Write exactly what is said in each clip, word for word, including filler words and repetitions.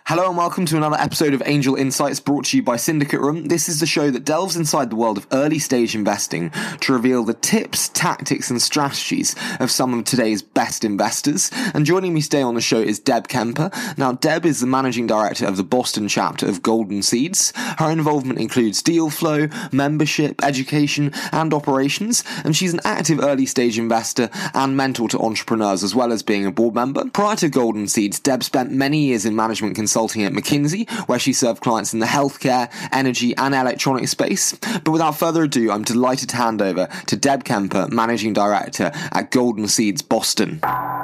Hello and welcome to another episode of Angel Insights brought to you by Syndicate Room. This is the show that delves inside the world of early stage investing to reveal the tips, tactics and strategies of some of today's best investors. And joining me today on the show is Deb Kemper. Now, Deb is the managing director of the Boston chapter of Golden Seeds. Her involvement includes deal flow, membership, education and operations. And she's an active early stage investor and mentor to entrepreneurs as well as being a board member. Prior to Golden Seeds, Deb spent many years in management consulting at McKinsey, where she served clients in the healthcare, energy and electronic space. But without further ado, I'm delighted to hand over to Deb Kemper, Managing Director at Golden Seeds Boston.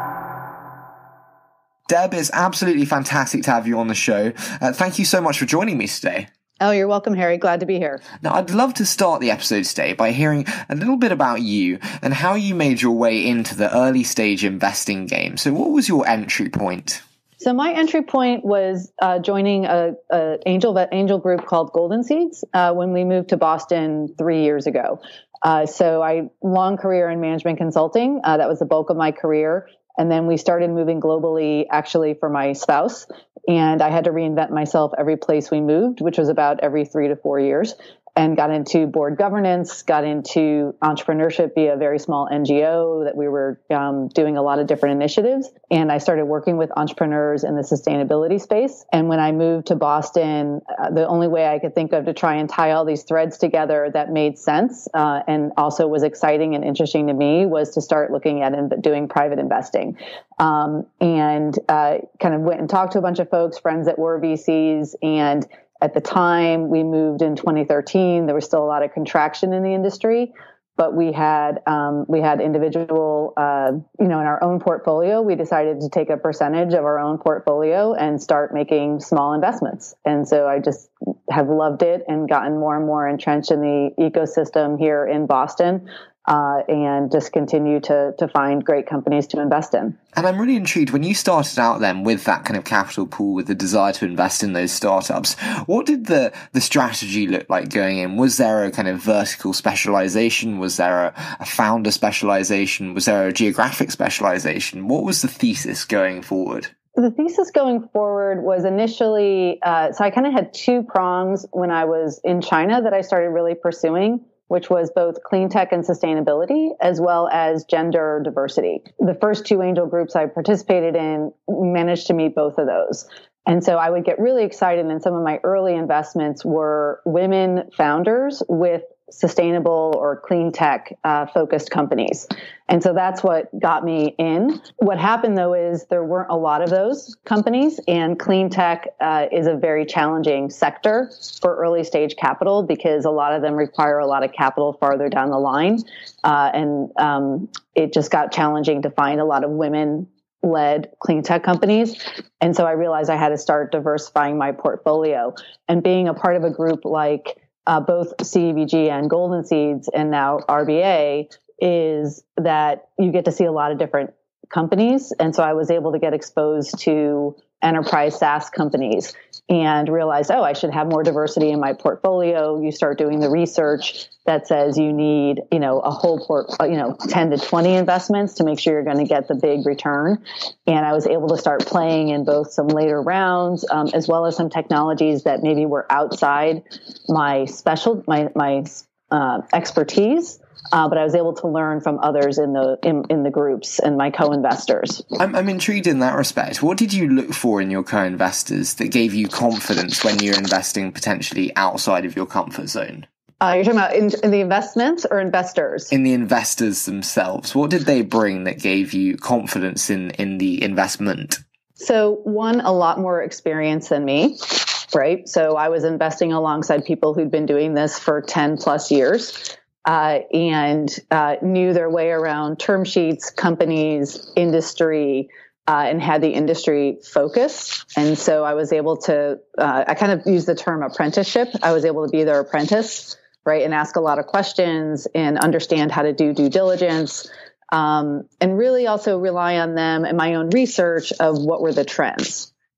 Deb, it's absolutely fantastic to have you on the show. Uh, thank you so much for joining me today. Oh, you're welcome, Harry. Glad to be here. Now, I'd love to start the episode today by hearing a little bit about you and how you made your way into the early stage investing game. So what was your entry point? So my entry point was uh, joining a, a angel angel group called Golden Seeds uh, when we moved to Boston three years ago. Uh, so I long career in management consulting. Uh, that was the bulk of my career. And then we started moving globally, actually for my spouse. And I had to reinvent myself every place we moved, which was about every three to four years. And got into board governance, got into entrepreneurship via a very small N G O that we were um, doing a lot of different initiatives. And I started working with entrepreneurs in the sustainability space. And when I moved to Boston, uh, the only way I could think of to try and tie all these threads together that made sense uh, and also was exciting and interesting to me was to start looking at and doing private investing. Um, and uh, kind of went and talked to a bunch of folks, friends that were V Cs, and at the time we moved in twenty thirteen, there was still a lot of contraction in the industry, but we had um, we had individual, uh, you know, in our own portfolio, we decided to take a percentage of our own portfolio and start making small investments. And so I just have loved it and gotten more and more entrenched in the ecosystem here in Boston. Uh, and just continue to to find great companies to invest in. And I'm really intrigued, when you started out then with that kind of capital pool, with the desire to invest in those startups, what did the, the strategy look like going in? Was there a kind of vertical specialization? Was there a, a founder specialization? Was there a geographic specialization? What was the thesis going forward? The thesis going forward was initially, uh, so I kind of had two prongs when I was in China that I started really pursuing, which was both clean tech and sustainability, as well as gender diversity. The first two angel groups I participated in managed to meet both of those. And so I would get really excited, and some of my early investments were women founders with sustainable or clean tech uh, focused companies. And so that's what got me in. What happened though is there weren't a lot of those companies, and clean tech uh, is a very challenging sector for early stage capital because a lot of them require a lot of capital farther down the line. Uh, and um, it just got challenging to find a lot of women led clean tech companies. And so I realized I had to start diversifying my portfolio, and being a part of a group like Uh, both C D B G and Golden Seeds and now R B A is that you get to see a lot of different companies. And so I was able to get exposed to enterprise SaaS companies and realized, oh, I should have more diversity in my portfolio. You start doing the research that says you need, you know, a whole port, you know, ten to twenty investments to make sure you're going to get the big return. And I was able to start playing in both some later rounds, um, as well as some technologies that maybe were outside my special, my, my, uh, expertise. Uh, but I was able to learn from others in the in, in the groups and my co-investors. I'm, I'm intrigued in that respect. What did you look for in your co-investors that gave you confidence when you're investing potentially outside of your comfort zone? Uh, you're talking about in, in the investments or investors? In the investors themselves. What did they bring that gave you confidence in, in the investment? So one, a lot more experience than me, right? So I was investing alongside people who'd been doing this for ten plus years. Uh, and uh, knew their way around term sheets, companies, industry, uh, and had the industry focus. And so I was able to, uh, I kind of use the term apprenticeship. I was able to be their apprentice, right, and ask a lot of questions and understand how to do due diligence, um, and really also rely on them and my own research of what were the trends.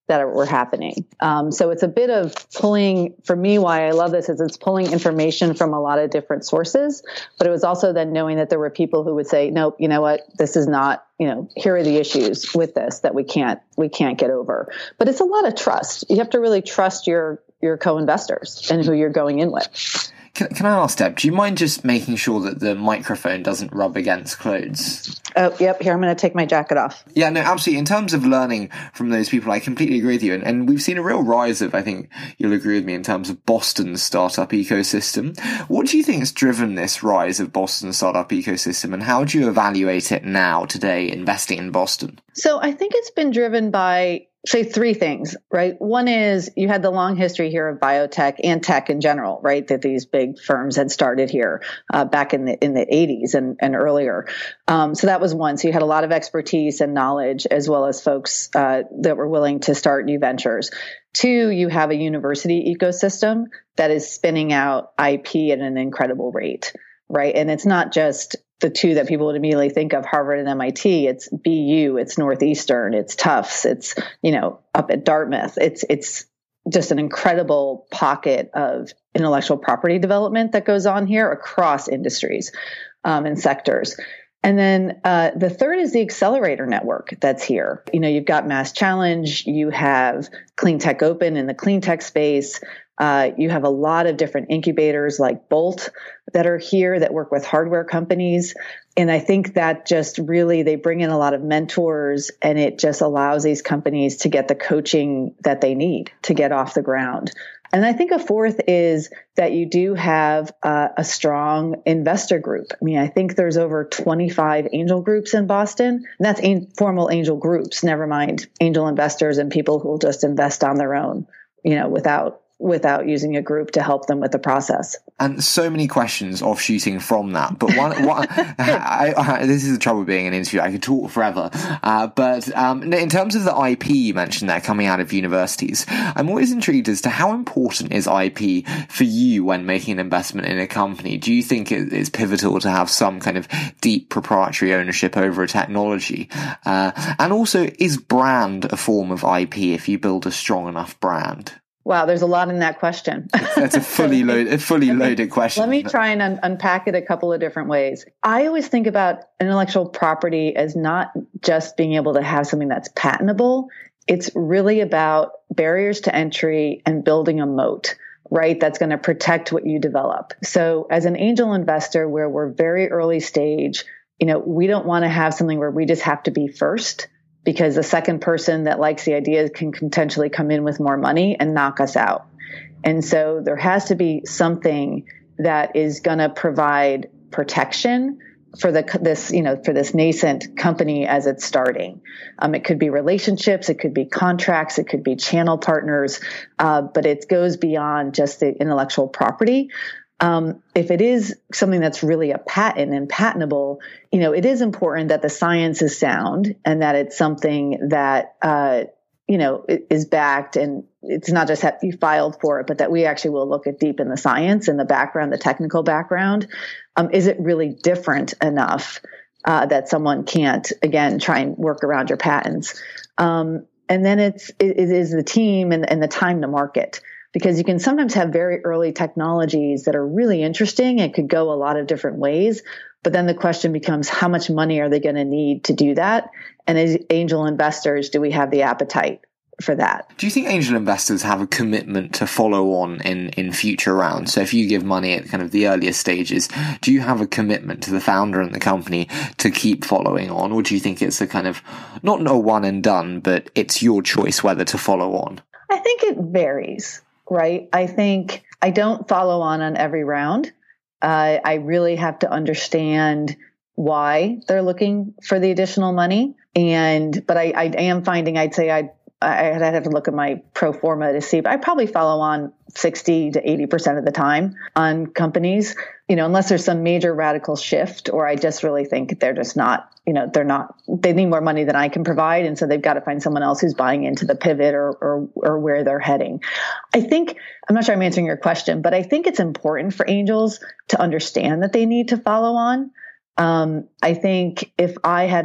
that are, were happening. Um, so it's a bit of pulling, for me, why I love this is it's pulling information from a lot of different sources, but it was also then knowing that there were people who would say, nope, you know what, this is not, you know, here are the issues with this that we can't, we can't get over. But it's a lot of trust. You have to really trust your, your co-investors and who you're going in with. Can, can I ask, Deb, do you mind just making sure that the microphone doesn't rub against clothes? Oh, yep. Here, I'm going to take my jacket off. Yeah, no, absolutely. In terms of learning from those people, I completely agree with you. And, and we've seen a real rise of, I think you'll agree with me, in terms of Boston's startup ecosystem. What do you think has driven this rise of Boston's startup ecosystem, and how do you evaluate it now, today, investing in Boston? So I think it's been driven by, say, three things, right? One is you had the long history here of biotech and tech in general, right? That these big firms had started here uh, back in the in the eighties and, and earlier. Um, so that was one. So you had a lot of expertise and knowledge, as well as folks uh, that were willing to start new ventures. Two, you have a university ecosystem that is spinning out I P at an incredible rate, right? And it's not just the two that people would immediately think of, Harvard and M I T. It's B U, it's Northeastern, it's Tufts, it's, you know, up at Dartmouth. It's, it's just an incredible pocket of intellectual property development that goes on here across industries um, and sectors. And then uh, the third is the accelerator network that's here. You know, you've got Mass Challenge, you have Clean Tech Open in the clean tech space. Uh, you have a lot of different incubators like Bolt that are here that work with hardware companies. And I think that just really, they bring in a lot of mentors, and it just allows these companies to get the coaching that they need to get off the ground. And I think a fourth is that you do have uh, a strong investor group. I mean, I think there's over twenty-five angel groups in Boston, and that's an- formal angel groups, never mind angel investors and people who will just invest on their own, you know, without without using a group to help them with the process. And so many questions offshooting from that. But one, one I, I, this is the trouble being an interview. I could talk forever. Uh, but um, in terms of the I P you mentioned there coming out of universities, I'm always intrigued as to how important is I P for you when making an investment in a company? Do you think it, it's pivotal to have some kind of deep proprietary ownership over a technology? Uh, and also, is brand a form of I P if you build a strong enough brand? Wow, there's a lot in that question. That's a fully loaded, a fully loaded question. Let me try and un- unpack it a couple of different ways. I always think about intellectual property as not just being able to have something that's patentable. It's really about barriers to entry and building a moat, right? That's going to protect what you develop. So as an angel investor, where we're very early stage, you know, we don't want to have something where we just have to be first, because the second person that likes the idea can potentially come in with more money and knock us out. And so there has to be something that is going to provide protection for the this you know for this nascent company as it's starting. Um, it could be relationships, it could be contracts, it could be channel partners, uh, but it goes beyond just the intellectual property. Um, if it is something that's really a patent and patentable, you know, it is important that the science is sound and that it's something that, uh, you know, is backed, and it's not just that you filed for it, but that we actually will look at deep in the science and the background, the technical background. Um, is it really different enough uh, that someone can't, again, try and work around your patents? Um, and then it's, it, it is the team and, and the time to market. Because you can sometimes have very early technologies that are really interesting and could go a lot of different ways. But then the question becomes, how much money are they going to need to do that? And as angel investors, do we have the appetite for that? Do you think angel investors have a commitment to follow on in, in future rounds? So if you give money at kind of the earliest stages, do you have a commitment to the founder and the company to keep following on? Or do you think it's a kind of, not a one and done, but it's your choice whether to follow on? I think it varies. Right. I think I don't follow on on every round. Uh, I really have to understand why they're looking for the additional money. And, but I, I am finding, I'd say I'd, I'd have to look at my pro forma to see, but I probably follow on sixty to eighty percent of the time on companies, you know, unless there's some major radical shift, or I just really think they're just not, you know, they're not, they need more money than I can provide. And so they've got to find someone else who's buying into the pivot or, or, or where they're heading. I think, I'm not sure I'm answering your question, but I think it's important for angels to understand that they need to follow on. Um, I think if I had a,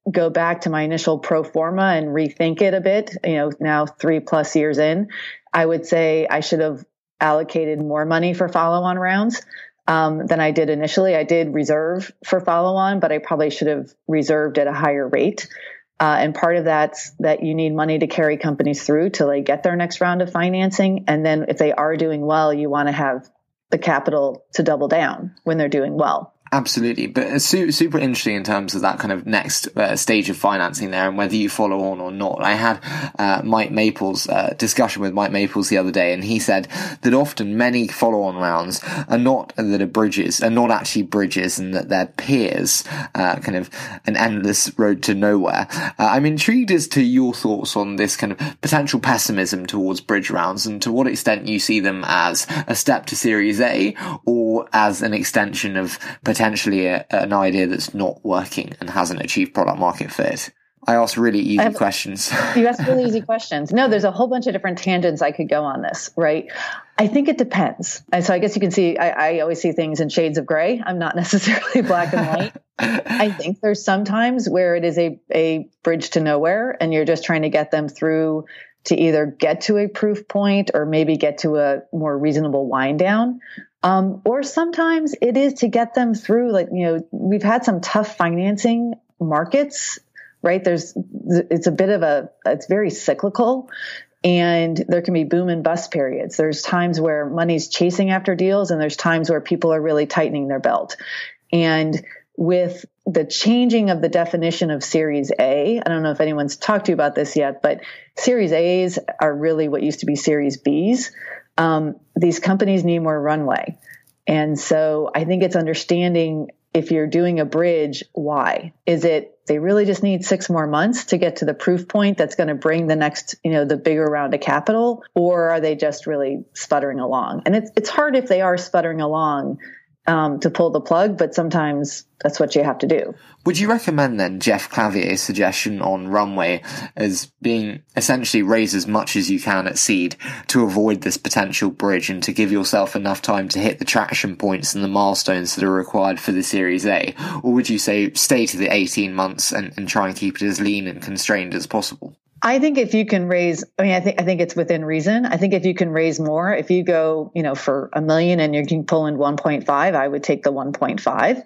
go back to my initial pro forma and rethink it a bit, you know, now three plus years in, I would say I should have allocated more money for follow-on rounds um, than I did initially. I did reserve for follow-on, but I probably should have reserved at a higher rate. Uh, and part of that's that you need money to carry companies through till they get their next round of financing. And then if they are doing well, you want to have the capital to double down when they're doing well. Absolutely. But it's su- super interesting in terms of that kind of next uh, stage of financing there and whether you follow on or not. I had uh, Mike Maples, uh, discussion with Mike Maples the other day, and he said that often many follow-on rounds are not, that are bridges, are not actually bridges, and that they're peers, uh, kind of an endless road to nowhere. Uh, I'm intrigued as to your thoughts on this kind of potential pessimism towards bridge rounds and to what extent you see them as a step to Series A or as an extension of potentially a, an idea that's not working and hasn't achieved product market fit. I asked really easy have, questions. You asked really easy questions. No, there's a whole bunch of different tangents I could go on this, right? I think it depends. And so I guess you can see, I, I always see things in shades of gray. I'm not necessarily black and white. I think there's sometimes where it is a, a bridge to nowhere and you're just trying to get them through to either get to a proof point or maybe get to a more reasonable wind down. Um, or sometimes it is to get them through, like, you know, we've had some tough financing markets, right? There's, it's a bit of a, it's very cyclical and there can be boom and bust periods. There's times where money's chasing after deals and there's times where people are really tightening their belt. And with the changing of the definition of Series A, I don't know if anyone's talked to you about this yet, but Series A's are really what used to be Series B's. Um, these companies need more runway. And so I think it's understanding if you're doing a bridge, why? Is it they really just need six more months to get to the proof point that's going to bring the next, you know, the bigger round of capital? Or are they just really sputtering along? And it's it's hard if they are sputtering along um, to pull the plug, but sometimes that's what you have to do. Would you recommend then Jeff Clavier's suggestion on runway as being essentially raise as much as you can at seed to avoid this potential bridge and to give yourself enough time to hit the traction points and the milestones that are required for the Series A? Or would you say stay to the eighteen months and, and try and keep it as lean and constrained as possible? I think if you can raise, I mean, I think, I think it's within reason. I think if you can raise more, if you go, you know, for a million and you can pull in one point five, I would take the one point five.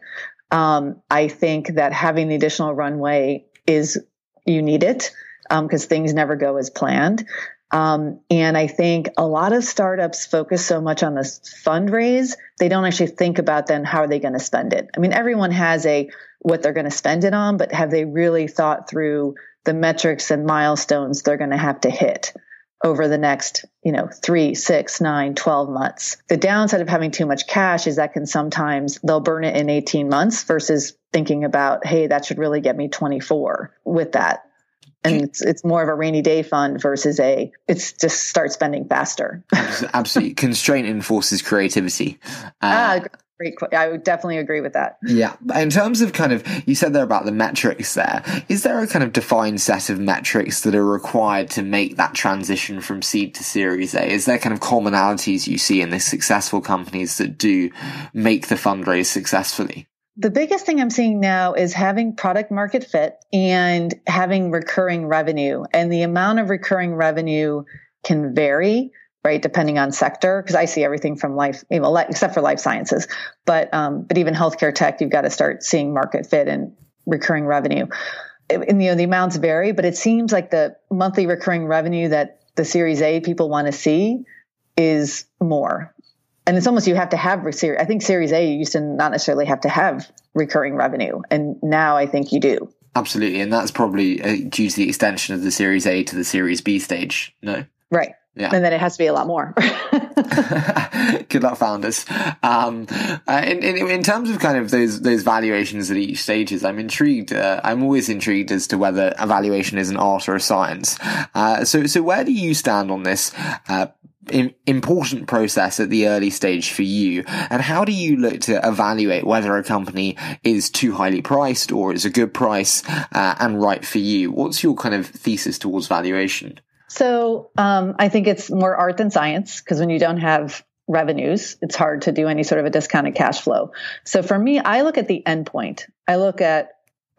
Um, I think that having the additional runway is, you need it, um, because things never go as planned. Um, and I think a lot of startups focus so much on this fundraise, they don't actually think about then how are they going to spend it. I mean, everyone has a, what they're going to spend it on, but have they really thought through the metrics and milestones they're going to have to hit over the next, you know, three, six, nine, twelve months. The downside of having too much cash is that can sometimes they'll burn it in eighteen months versus thinking about, hey, that should really get me twenty-four with that. And it's it's more of a rainy day fund versus a, it's just start spending faster. Absolutely. Constraint enforces creativity. Uh, ah, great. I would definitely agree with that. Yeah. In terms of kind of, you said there about the metrics there, is there a kind of defined set of metrics that are required to make that transition from seed to Series A? Is there kind of commonalities you see in the successful companies that do make the fundraise successfully? The biggest thing I'm seeing now is having product market fit and having recurring revenue. And the amount of recurring revenue can vary, right, depending on sector, because I see everything from life, you know, except for life sciences. But um, but even healthcare tech, you've got to start seeing market fit and recurring revenue. And, you know, the amounts vary, but it seems like the monthly recurring revenue that the Series A people want to see is more. And it's almost, you have to have, I think Series A, you used to not necessarily have to have recurring revenue. And now I think you do. Absolutely. And that's probably uh, due to the extension of the Series A to the Series B stage. No? Right. Yeah. And then it has to be a lot more. Good luck, founders. Um, uh, in, in, in terms of kind of those those valuations at each stages, I'm intrigued. Uh, I'm always intrigued as to whether a valuation is an art or a science. Uh, so, so where do you stand on this uh, in, important process at the early stage for you? And how do you look to evaluate whether a company is too highly priced or is a good price uh, and right for you? What's your kind of thesis towards valuation? So um, I think it's more art than science, because when you don't have revenues, it's hard to do any sort of a discounted cash flow. So for me, I look at the endpoint. I look at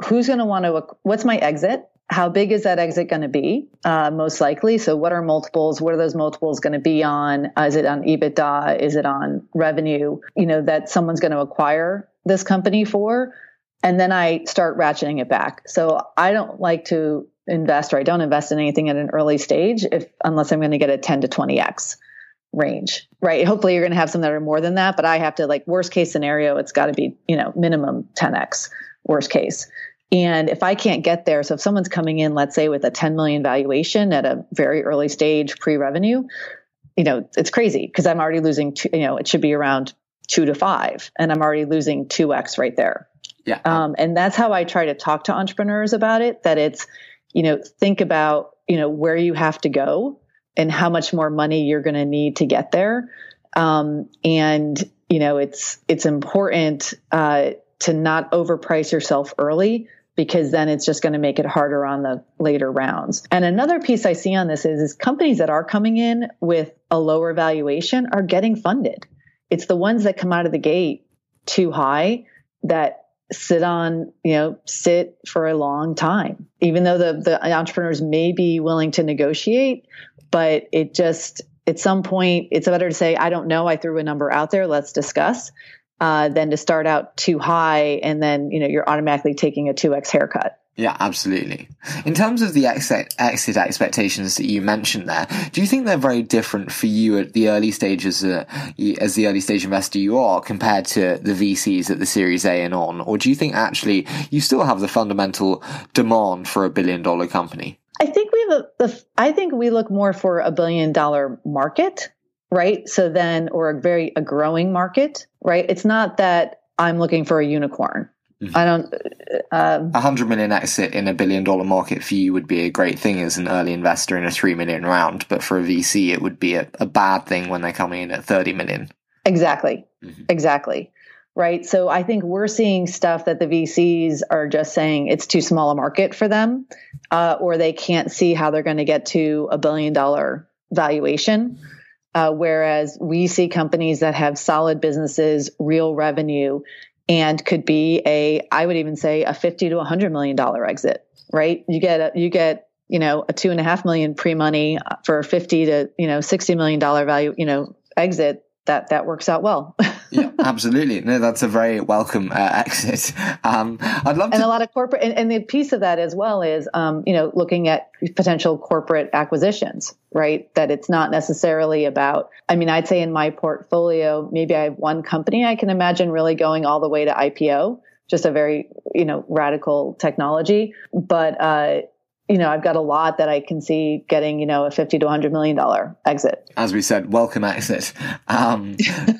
who's going to want to, what's my exit? How big is that exit going to be? Uh, most likely. So what are multiples? What are those multiples going to be on? Uh, is it on EBITDA? Is it on revenue, you know, that someone's going to acquire this company for? And then I start ratcheting it back. So I don't like to invest, or I don't invest in anything at an early stage if, unless I'm going to get a ten to twenty X range, right? Hopefully you're going to have some that are more than that, but I have to, like, worst case scenario, it's got to be, you know, minimum ten X worst case. And if I can't get there, so if someone's coming in, let's say with a ten million valuation at a very early stage pre-revenue, you know, it's crazy because I'm already losing, two, you know, it should be around two to five and I'm already losing two X right there. Yeah. Um, and that's how I try to talk to entrepreneurs about it, that it's, you know, think about, you know, where you have to go and how much more money you're going to need to get there. Um, and, you know, it's, it's important, uh, to not overprice yourself early, because then it's just going to make it harder on the later rounds. And another piece I see on this is, is companies that are coming in with a lower valuation are getting funded. It's the ones that come out of the gate too high that sit on, you know, sit for a long time, even though the, the entrepreneurs may be willing to negotiate, but it just, at some point, it's better to say, I don't know, I threw a number out there, let's discuss, uh, than to start out too high and then, you know, you're automatically taking a two X haircut. Yeah, absolutely. In terms of the exit, exit expectations that you mentioned there, do you think they're very different for you at the early stages, uh, as the early stage investor you are, compared to the V Cs at the Series A and on? Or do you think actually you still have the fundamental demand for a billion dollar company? I think we have a, the, I think we look more for a billion dollar market, right? So then, or a very, a growing market, right? It's not that I'm looking for a unicorn. Mm-hmm. I don't, um, a hundred million exit in a billion dollar market for you would be a great thing as an early investor in a three million round. But for a V C, it would be a, a bad thing when they're coming in at thirty million. Exactly. Mm-hmm. Exactly. Right. So I think we're seeing stuff that the V Cs are just saying it's too small a market for them, uh, or they can't see how they're going to get to a billion dollar valuation. Uh, whereas we see companies that have solid businesses, real revenue, and could be a, I would even say a fifty to a hundred million dollar exit, right? You get, a, you get, you know, a two and a half million pre-money for fifty to, you know, sixty million dollar value, you know, exit. That, that works out well. Yeah, absolutely. No, that's a very welcome uh, exit. Um, I'd love to. And a lot of corporate, and, and the piece of that as well is, um, you know, looking at potential corporate acquisitions, right? That it's not necessarily about, I mean, I'd say in my portfolio, maybe I have one company I can imagine really going all the way to I P O, just a very, you know, radical technology. But, uh, you know, I've got a lot that I can see getting, you know, a fifty to a hundred million dollar exit. As we said, welcome exit. Um,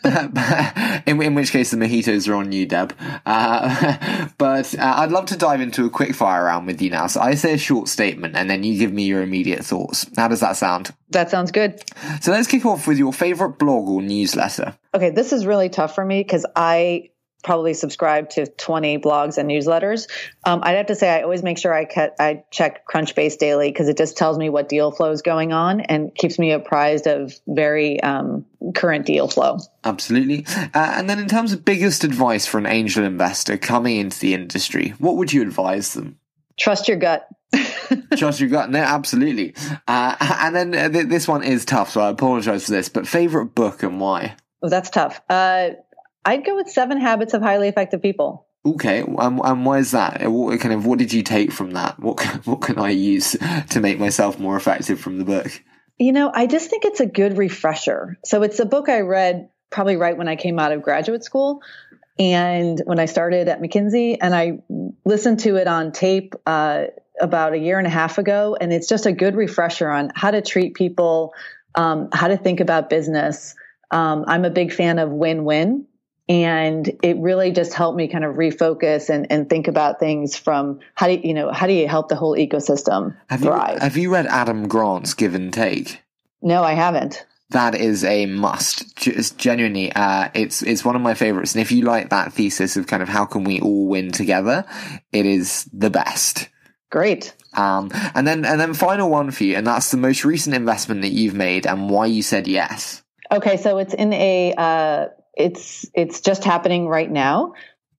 in, in which case the mojitos are on you, Deb. Uh, but uh, I'd love to dive into a quick fire round with you now. So I say a short statement and then you give me your immediate thoughts. How does that sound? That sounds good. So let's kick off with your favorite blog or newsletter. Okay, this is really tough for me because I probably subscribe to twenty blogs and newsletters. Um, I'd have to say I always make sure I, cut, I check Crunchbase daily because it just tells me what deal flow is going on and keeps me apprised of very um, current deal flow. Absolutely. Uh, and then in terms of biggest advice for an angel investor coming into the industry, what would you advise them? Trust your gut. Trust your gut. No, absolutely. Uh, and then uh, th- this one is tough, so I apologize for this, but favorite book and why? Oh, that's tough. Uh, I'd go with Seven Habits of Highly Effective People. Okay, um, and why is that? What kind of what did you take from that? What what can I use to make myself more effective from the book? You know, I just think it's a good refresher. So it's a book I read probably right when I came out of graduate school, and when I started at McKinsey, and I listened to it on tape uh, about a year and a half ago, and it's just a good refresher on how to treat people, um, how to think about business. Um, I'm a big fan of win-win. And it really just helped me kind of refocus and, and think about things from how do you, you know, how do you help the whole ecosystem have thrive? You, have you read Adam Grant's Give and Take? No, I haven't. That is a must. Just genuinely, uh, it's it's one of my favorites. And if you like that thesis of kind of how can we all win together, it is the best. Great. Um, and then and then final one for you, and that's the most recent investment that you've made and why you said yes. Okay, so it's in a. Uh, It's it's just happening right now.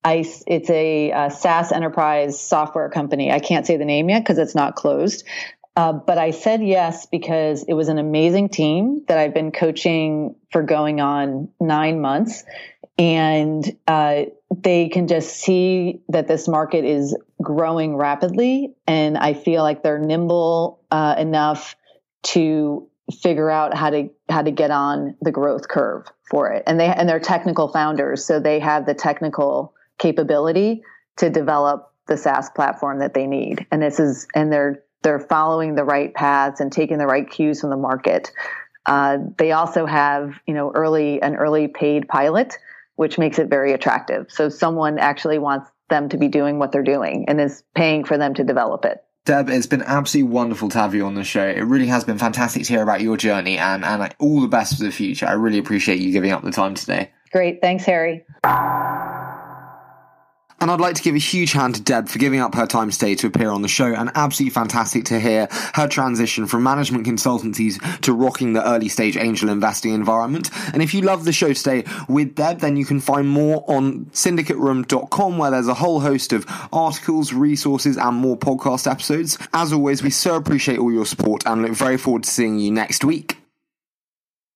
ICE, it's a, a SaaS enterprise software company. I can't say the name yet because it's not closed. Uh, but I said yes because it was an amazing team that I've been coaching for going on nine months. And uh, they can just see that this market is growing rapidly. And I feel like they're nimble uh, enough to figure out how to how to get on the growth curve for it. And they and they're technical founders, so they have the technical capability to develop the SaaS platform that they need. And this is and they're they're following the right paths and taking the right cues from the market. Uh, they also have, you know, early an early paid pilot, which makes it very attractive. So someone actually wants them to be doing what they're doing and is paying for them to develop it. Deb, it's been absolutely wonderful to have you on the show. It really has been fantastic to hear about your journey and, and all the best for the future. I really appreciate you giving up the time today. Great. Thanks, Harry. And I'd like to give a huge hand to Deb for giving up her time today to appear on the show, and absolutely fantastic to hear her transition from management consultancies to rocking the early stage angel investing environment. And if you love the show today with Deb, then you can find more on syndicate room dot com, where there's a whole host of articles, resources, and more podcast episodes. As always, we so appreciate all your support and look very forward to seeing you next week.